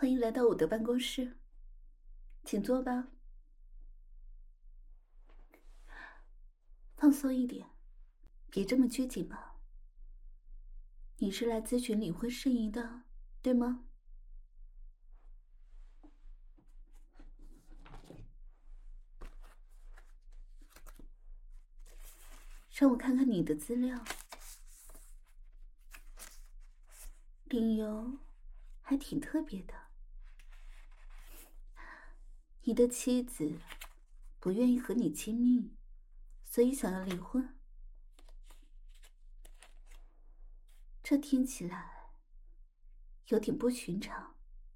欢迎来到我的办公室，请坐吧。放松一点，别这么拘谨嘛。你是来咨询离婚事宜的，对吗？让我看看你的资料，理由还挺特别的。你的妻子不愿意和你亲密，所以想要离婚。这听起来有点不寻常，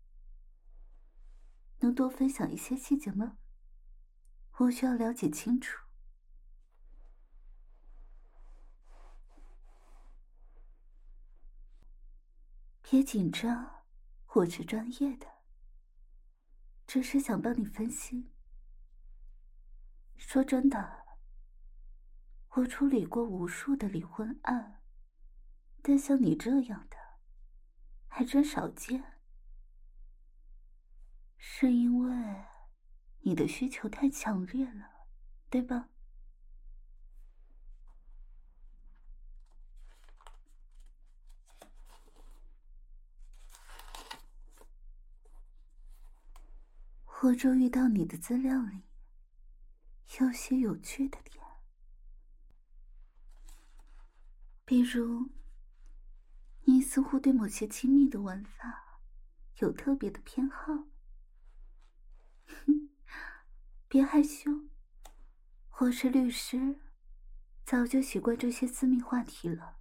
能多分享一些细节吗？我需要了解清楚。别紧张，我是专业的，只是想帮你分析。说真的，我处理过无数的离婚案，但像你这样的还真少见。是因为你的需求太强烈了，对吧？我注意到你的资料里有些有趣的点，比如你似乎对某些亲密的玩法有特别的偏好。别害羞，我是律师，早就习惯这些私密话题了。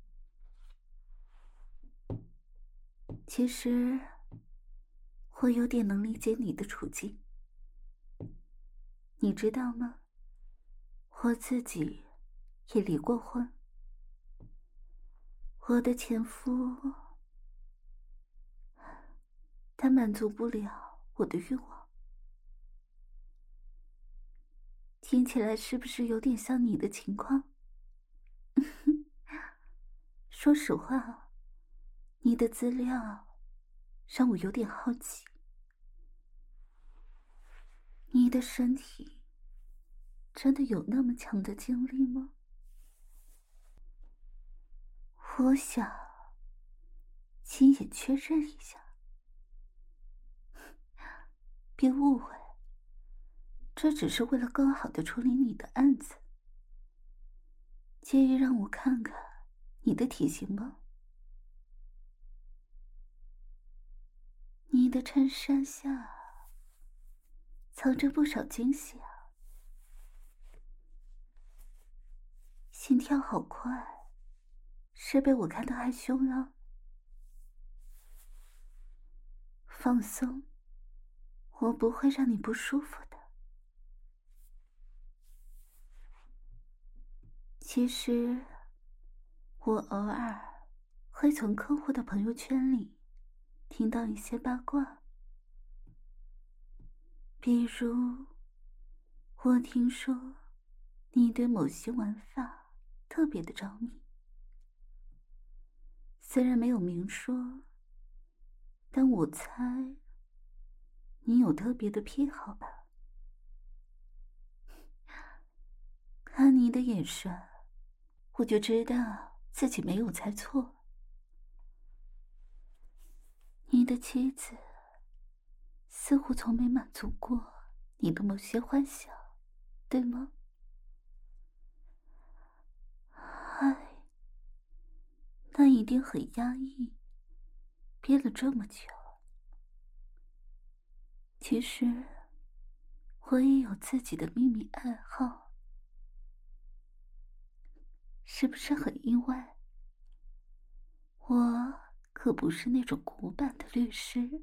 其实我有点能理解你的处境，你知道吗？我自己也离过婚，我的前夫他满足不了我的欲望。听起来是不是有点像你的情况？说实话，你的资料让我有点好奇。你的身体真的有那么强的精力吗？我想亲眼确认一下。别误会，这只是为了更好的处理你的案子。介意让我看看你的体型吗？你的衬衫下藏着不少惊喜啊！心跳好快，是被我看得害羞了？放松，我不会让你不舒服的。其实，我偶尔会从客户的朋友圈里听到一些八卦，比如，我听说你对某些玩法特别的着迷，虽然没有明说，但我猜你有特别的癖好吧？看你的眼神，我就知道自己没有猜错。你的妻子似乎从没满足过你的某些幻想，对吗？唉，那一定很压抑，憋了这么久。其实，我也有自己的秘密爱好，是不是很意外？我可不是那种古板的律师。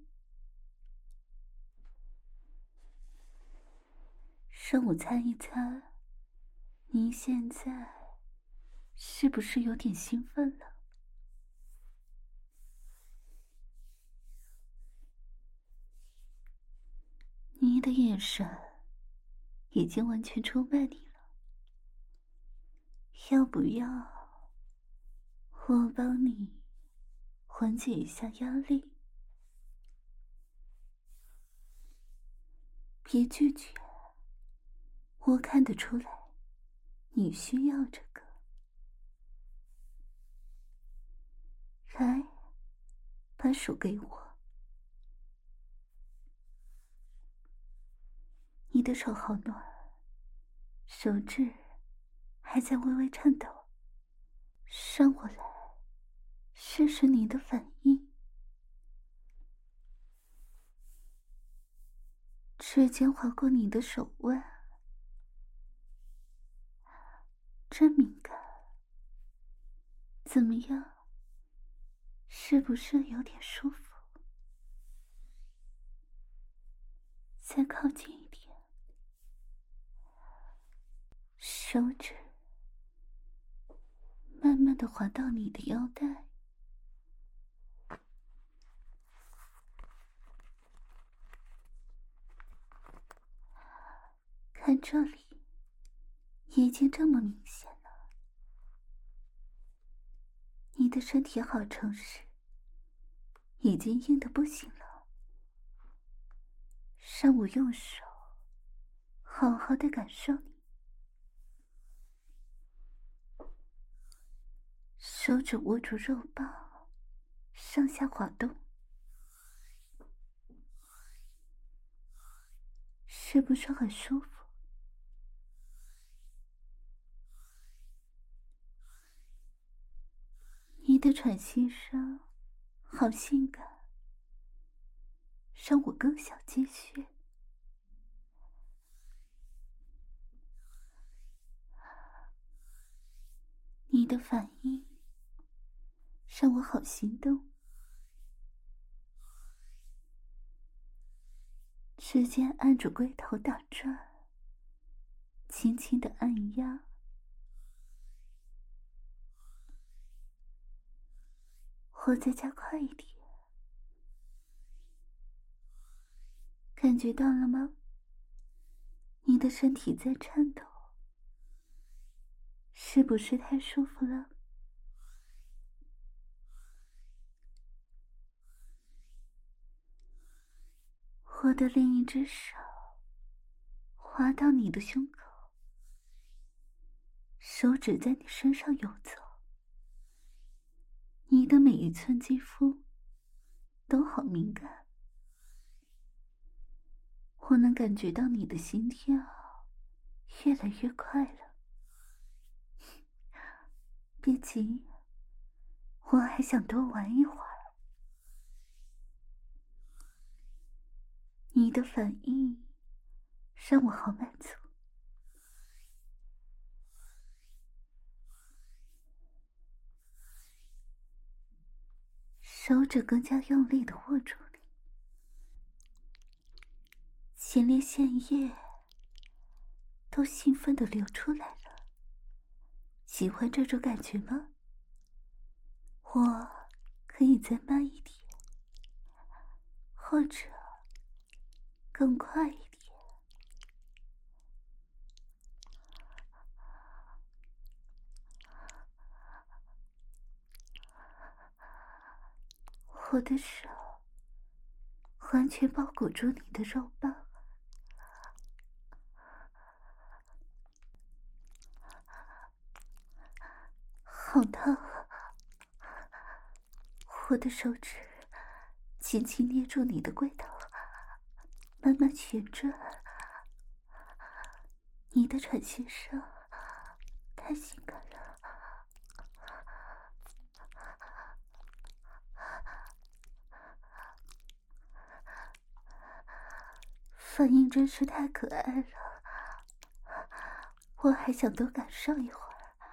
让我猜一猜，您现在是不是有点兴奋了？你的眼神已经完全出卖你了，要不要我帮你缓解一下压力？ 别拒绝，我看得出来，你需要这个。来，把手给我。你的手好暖，手指还在微微颤抖。让我来试试你的反应。指尖划过你的手腕，真敏感。怎么样？是不是有点舒服？再靠近一点，手指慢慢地滑到你的腰带，看这里，已经这么明显了。你的身体好诚实，已经硬得不行了。让我用手好好的感受你。手指握住肉棒，上下滑动，是不是很舒服？你的喘息声好性感，让我更想继续。你的反应让我好心动。指尖按着龟头打转，轻轻的按压。我再加快一点，感觉到了吗？你的身体在颤抖，是不是太舒服了？我的另一只手滑到你的胸口，手指在你身上游走，你的每一寸肌肤都好敏感，我能感觉到你的心跳越来越快了。别急，我还想多玩一会儿。你的反应让我好满足。手指更加用力地握住你，前列腺液都兴奋地流出来了。喜欢这种感觉吗？我可以再慢一点，或者更快一点。我的手完全包裹住你的肉棒，好烫！我的手指轻轻捏住你的龟头，慢慢旋转。你的喘息声太性感了，反应真是太可爱了，我还想多感受一会儿。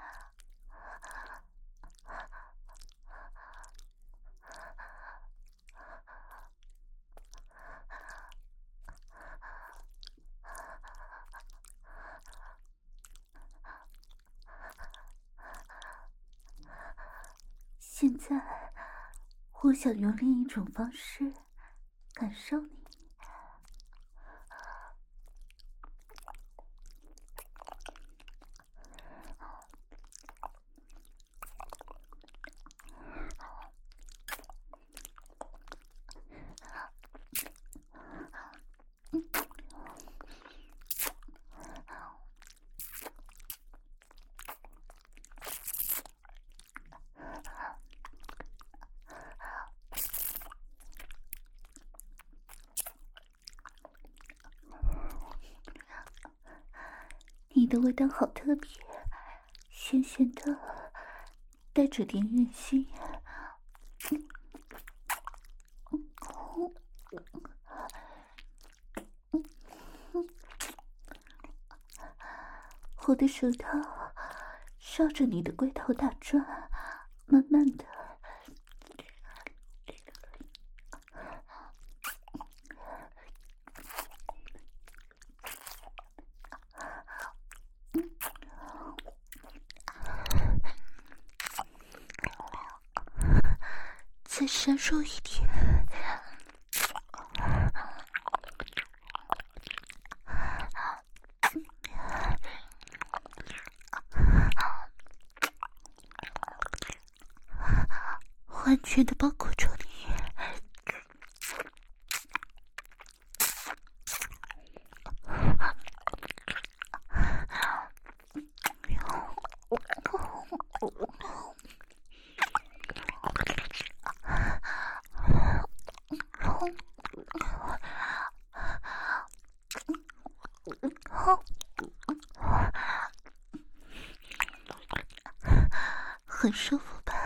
现在，我想用另一种方式感受你。 你的味道好特别，咸咸的，带着点任性。我的手套绕着你的龟头打转，慢慢的。再深入一点。完全的包裹住你。很舒服吧？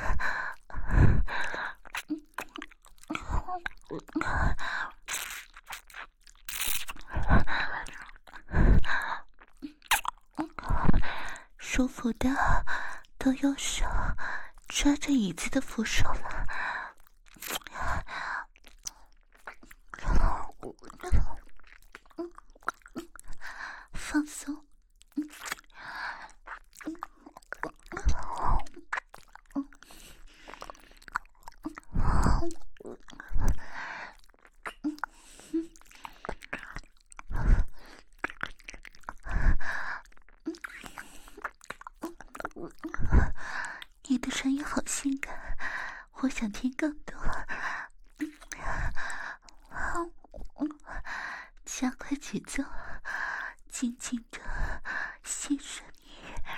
舒服的都用手抓着椅子的扶手了。放松。你的声音好性感，我想听更多。加快节奏，静静的吸吮你。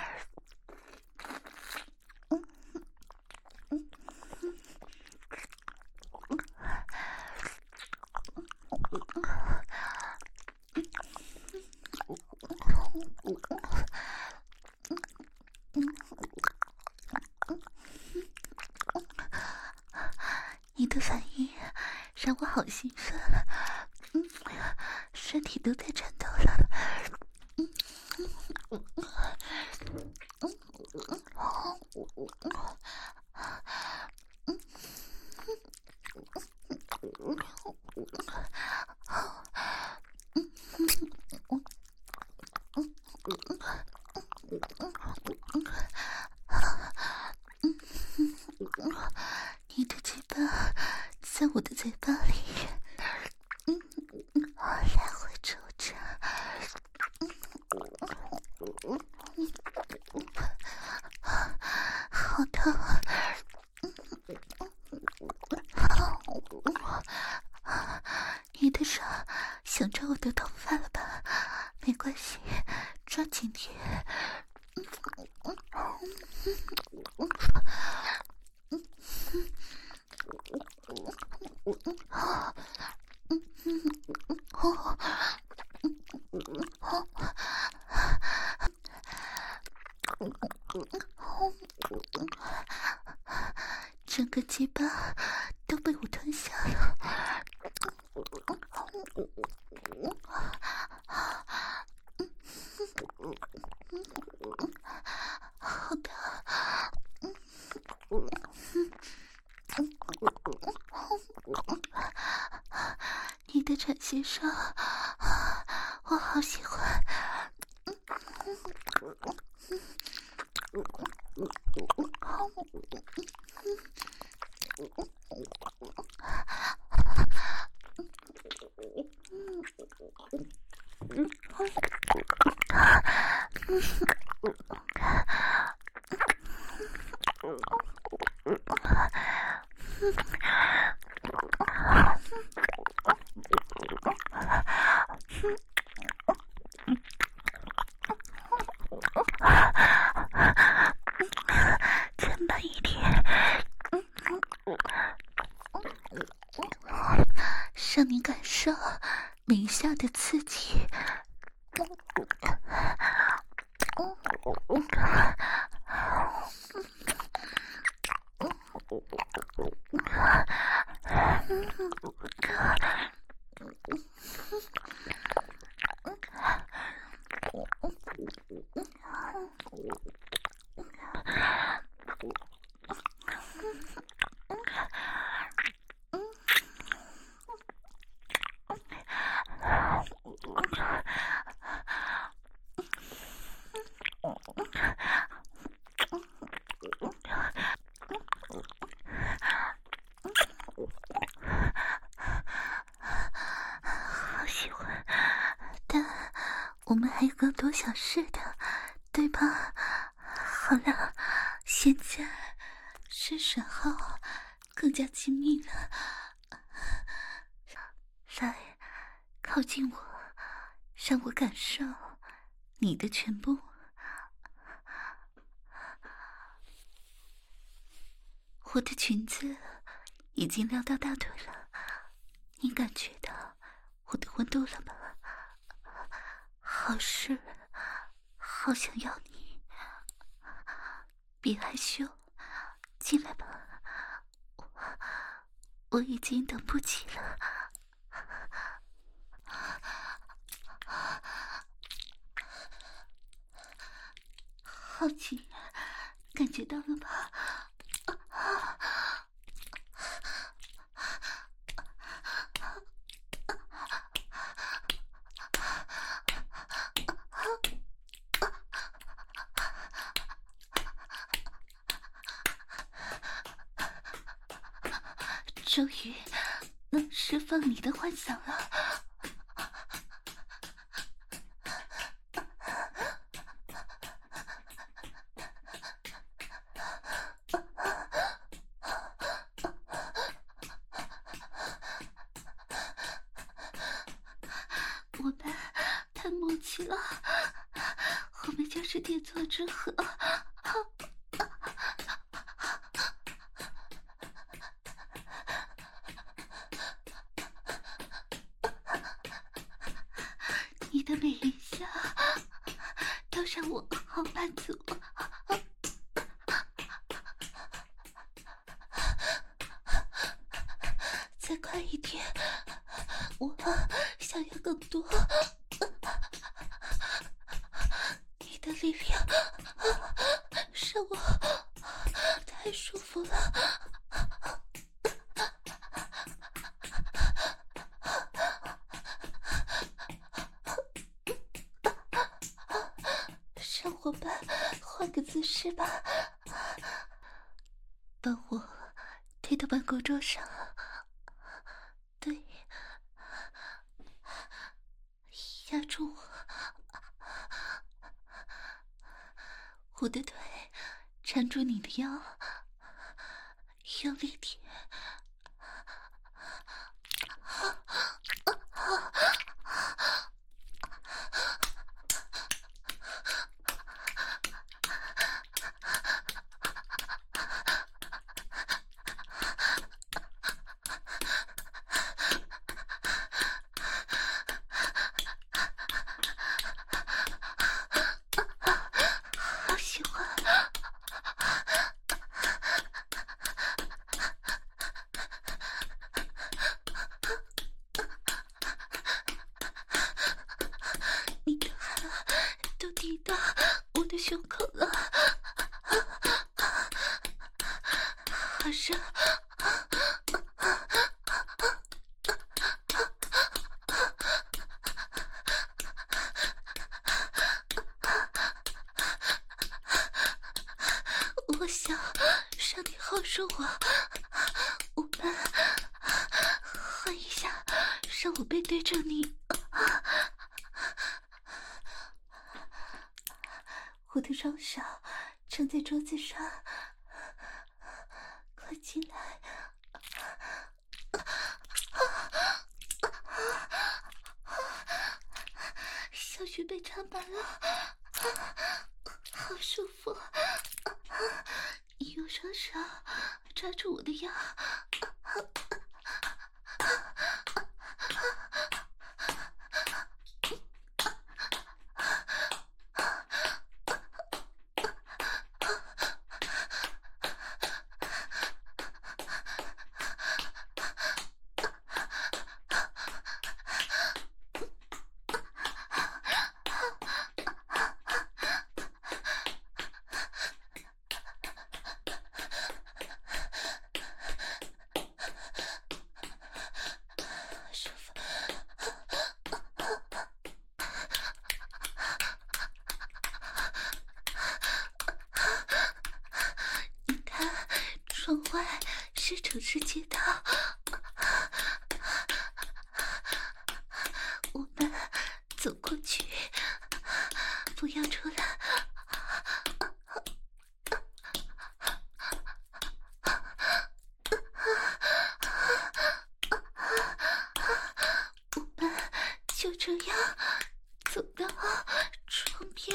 你的反应让我好兴奋，身体都在颤抖了。你的嘴巴在我的嘴巴里来回抽着，好痛啊！你的手想抓我的头发了吧？没关系，抓紧点。整个鸡巴都被我吞下了。好的。你的产线上，我好喜欢。再慢一点，让你感受每一下的刺激。 好喜欢，但我们还有更多想试的，对吧？好了，现在是时候更加亲密了。来，靠近我，让我感受你的全部。我的裙子已经撩到大腿了，你感觉到我的温度了吗？好湿，好想要你，别害羞，进来吧，我已经等不及了。好紧，感觉到了吧？终于能释放你的幻想了。我们太默契了，后面就是天作之合。你的每一下都让我好满足。再快一点，我想要更多。你的力量让我太舒服了。让伙伴换个姿势吧，帮我推到办公桌上。对，压住我，我的腿缠住你的腰，用力点。好喜欢。你的汗都滴到我的胸口了，好热。我想让你好入我们换一下，让我背对着你。我的双手撑在桌子上，快进来。小穴被插满了，好舒服。你用双手抓住我的腰， 窗外是城市街道，我们走过去，不要出来。我们就这样走到窗边。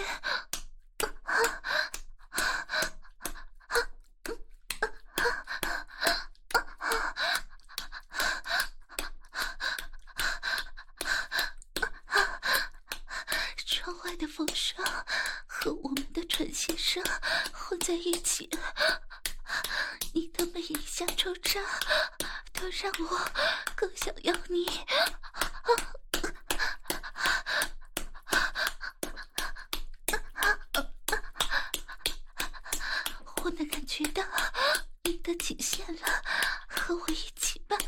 窗外的风声和我们的喘息声混在一起，你的每一下抽插都让我更想要你。我能感觉到你的极限了，和我一起吧。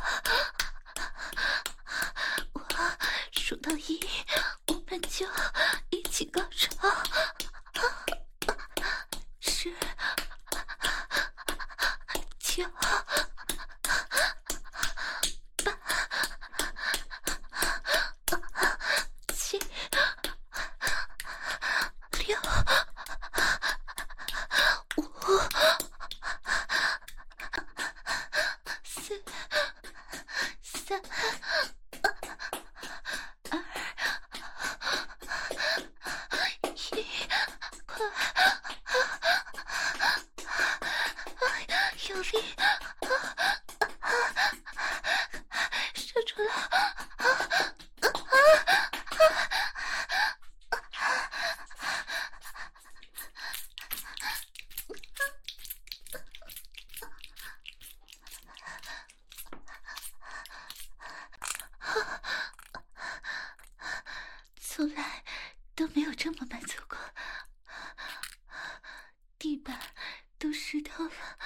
我数到1，我们就一起高潮。10、9、8、7、6、5、4、3、2、1，快！有力，射出来！从来都没有这么满足过，地板都湿透了。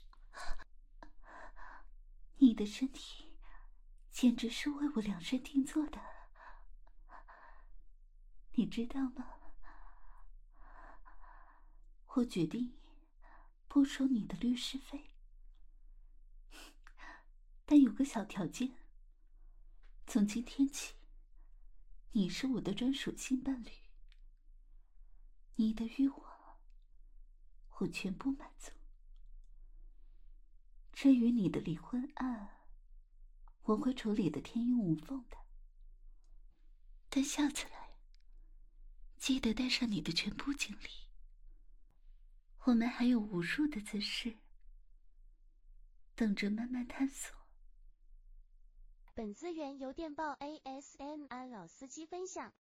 你的身体简直是为我量身定做的，你知道吗？我决定不收你的律师费，但有个小条件，从今天起，你是我的专属性伴侣，你的欲望我全部满足。至于你的离婚案，我会处理的天衣无缝的。但下次来，记得带上你的全部精力。我们还有无数的姿势，等着慢慢探索。 本资源由电报 ASMR 老司机分享。